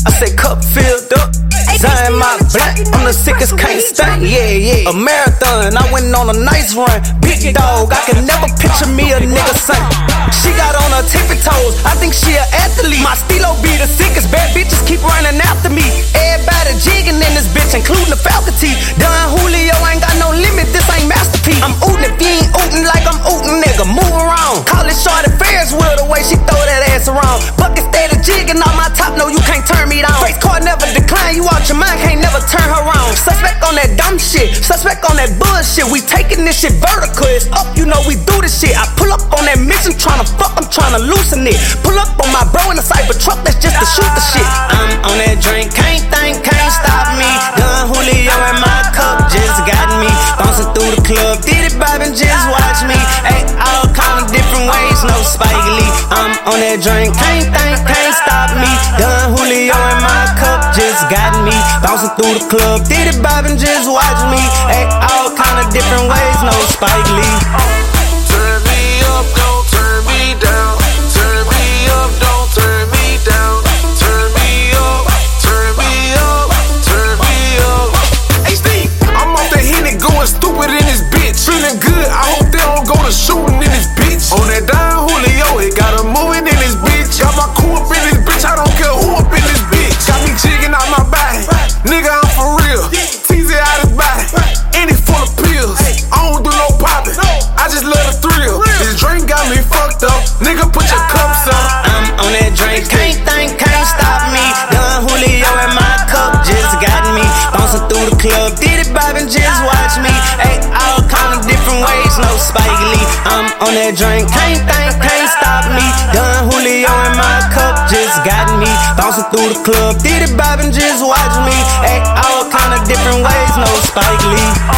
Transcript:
I said cup filled up. Zion my black, I'm the sickest, can't stay. Yeah. A marathon, I went on a nice run. Big dog, I can never picture me a nigga son. She got on her tippy toes, I think she an athlete. My stilo be the sickest, bad bitches keep running after me. Everybody jigging in this bitch, including the faculty. Don Julio ain't got no limit, this ain't masterpiece. I'm ootin' if you ain't ootin' like I'm ootin', nigga. Move around, call it Shorty Ferris wheel the way she throw that ass around. Bucket steady jigging on my top, no you can't turn me down. Face card never decline, you out your mind, can't never turn her around. Suspect on that dumb shit, suspect on that bullshit. We taking this shit vertical, it's up, you know we do this shit. I pull up on that mission, tryna fuck, I'm tryna loosen it. Pull up on my bro in the cyber truck, that's just to shoot the shit. I'm on that drink, can't think, can't stop me. Don Julio in my cup just got me. Bouncing through the club, did it bobbing, just watch me. Ay, all kind of different ways, no Spike Lee. I'm on that drink, can't think, can't stop me. Don Julio in my cup just got me. Bouncing through the club, did it bobbing, just watch me. Ay, all kind of different ways, no Spike Lee. Turn me up, don't turn me down. Turn me up, don't turn me down. Turn me up, turn me up, turn me up. Hey Steve, I'm off the Henny going stupid in this bitch. Feeling good, I hope they don't go to shooting in this bitch. On that Don Julio, it got a moving in this bitch. Got my crew up in this bitch, I don't care who up in this bitch. Got me jigging out my body, nigga I'm for real. Tease it out his body, and it's full of pills. I don't do no popping, I just love the thrill. This drink got me fucked up, nigga put your cups up. I'm on that drink, can't think, can't stop me. Don Julio in my cup just got me. Bouncing through the club, did it bobbing, just watch me. Ay, all kind of different ways, no Spike Lee. I'm on that drink, can't think, can't stop me. Don Julio in my cup just got me. Bouncing through the club, did it bobbing, just watch me. Ay, all kind of different ways, no Spike Lee.